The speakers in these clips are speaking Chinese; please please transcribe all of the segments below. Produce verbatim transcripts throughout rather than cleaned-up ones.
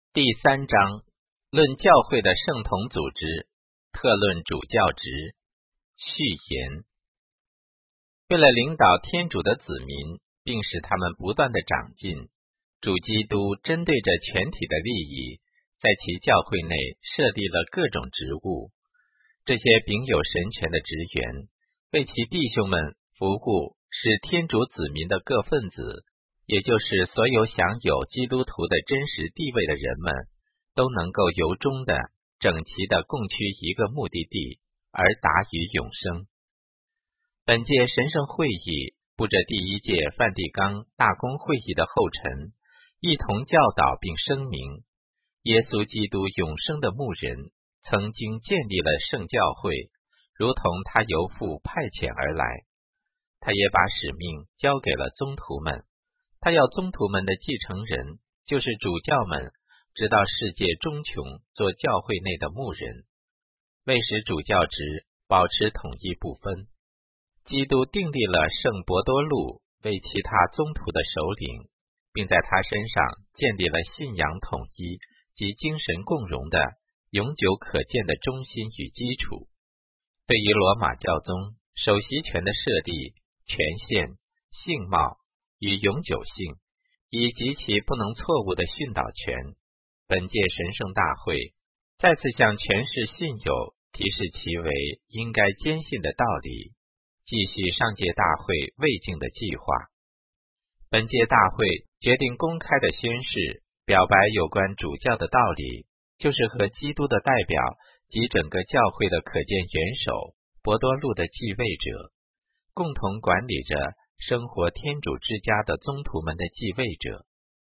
第三章，论教会的圣统组织，特论主教职。序言。为了领导天主的子民，并使他们不断的长进，主基督针对着全体的利益，在其教会内设立了各种职务。这些秉有神权的职员，为其弟兄们服务，使天主子民的各分子，也就是所有享有基督徒的真实地位的人们，都能够由衷的、整齐的共趋一个目的地，而达于永生。本届神圣会议步着第一届梵蒂冈大公会议的后尘，一同教导并声明，耶稣基督永生的牧人曾经建立了圣教会，如同他由父派遣而来。他也把使命交给了宗徒们，他要宗徒们的继承人，就是主教们，直到世界终穷，做教会内的牧人，为使主教职保持统一不分。基督订立了圣伯多禄为其他宗徒的首领，并在他身上建立了信仰统一及精神共融的永久可见的中心与基础。对于罗马教宗首席权的设立、权限、性貌与永久性，以及其不能错误的训导权，本届神圣大会再次向全市信友提示其为应该坚信的道理，继续上届大会未竟的计划。本届大会决定公开的宣誓，表白有关主教的道理，就是和基督的代表及整个教会的可见元首伯多禄的继位者，共同管理着生活天主之家的宗徒们的继位者。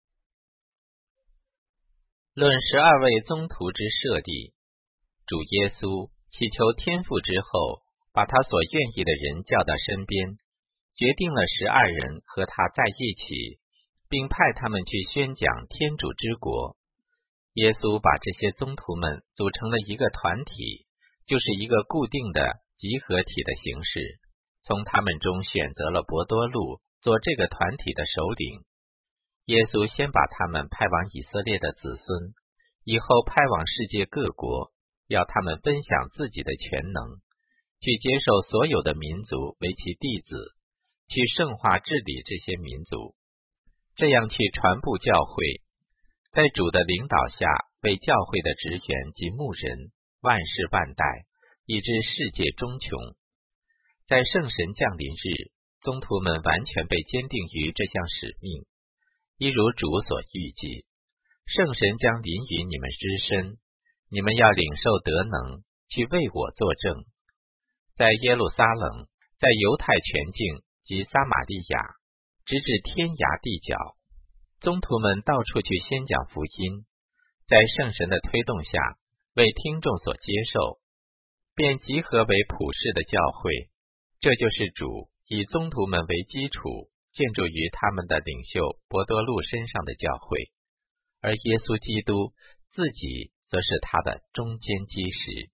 论十二位宗徒之设立，主耶稣祈求天父之后，把他所愿意的人叫到身边，决定了十二人和他在一起，并派他们去宣讲天主之国。耶稣把这些宗徒们组成了一个团体，就是一个固定的集合体的形式，从他们中选择了伯多禄做这个团体的首领。耶稣先把他们派往以色列的子孙，以后派往世界各国，要他们分享自己的全能，去接受所有的民族为其弟子，去圣化治理这些民族，这样去传布教会，在主的领导下，为教会的职员及牧人万世万代，以致世界终穷。在圣神降临日，宗徒们完全被坚定于这项使命，一如主所预计，圣神将临于你们之身，你们要领受德能，去为我作证。在耶路撒冷，在犹太全境及撒玛利亚，直至天涯地角，宗徒们到处去宣讲福音，在圣神的推动下，为听众所接受，便集合为普世的教会。这就是主以宗徒们为基础，建筑于他们的领袖伯多禄身上的教会，而耶稣基督自己则是他的中间基石。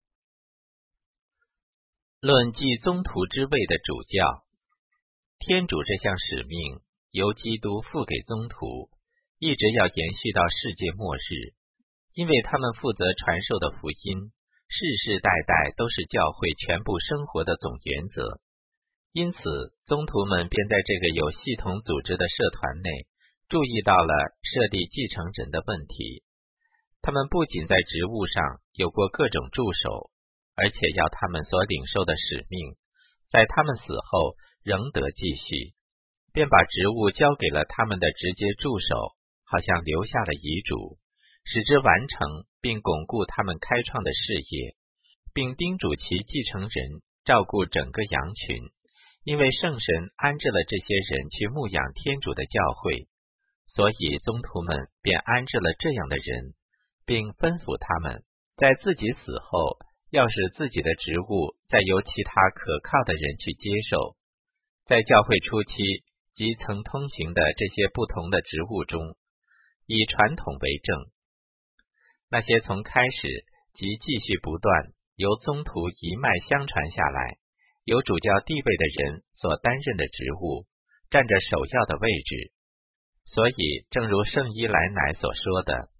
论继宗徒之位的主教，天主这项使命由基督付给宗徒，一直要延续到世界末日，因为他们负责传授的福音，世世代代都是教会全部生活的总原则。因此，宗徒们便在这个有系统组织的社团内，注意到了设立继承人的问题。他们不仅在职务上有过各种助手，而且要他们所领受的使命，在他们死后仍得继续，便把职务交给了他们的直接助手，好像留下了遗嘱，使之完成并巩固他们开创的事业，并叮嘱其继承人照顾整个羊群，因为圣神安置了这些人去牧养天主的教会，所以宗徒们便安置了这样的人，并吩咐他们在自己死后，要使自己的职务再由其他可靠的人去接受。在教会初期即曾通行的这些不同的职务中，以传统为证。那些从开始即继续不断由宗徒一脉相传下来，有主教地位的人所担任的职务，占着首要的位置。所以正如圣伊莱乃所说的，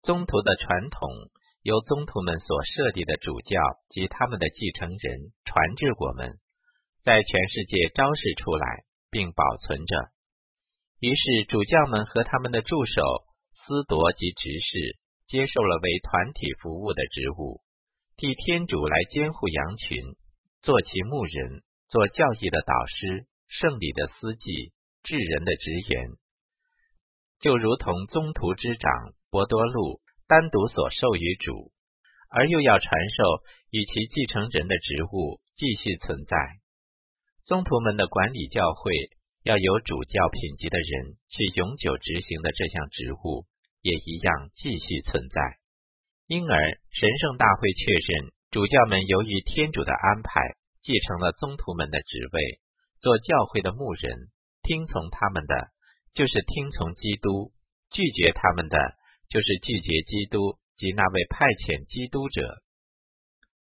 宗徒的传统由宗徒们所设立的主教及他们的继承人传至我们，在全世界昭示出来并保存着。于是主教们和他们的助手司铎及执事接受了为团体服务的职务，替天主来监护羊群，做其牧人，做教义的导师，圣礼的司祭，治人的职言。就如同宗徒之长伯多禄单独所授予主，而又要传授与其继承人的职务继续存在。宗徒们的管理教会要由主教品级的人去永久执行的这项职务，也一样继续存在。因而神圣大会确认，主教们由于天主的安排，继承了宗徒们的职位，做教会的牧人，听从他们的就是听从基督，拒绝他们的就是拒绝基督及那位派遣基督者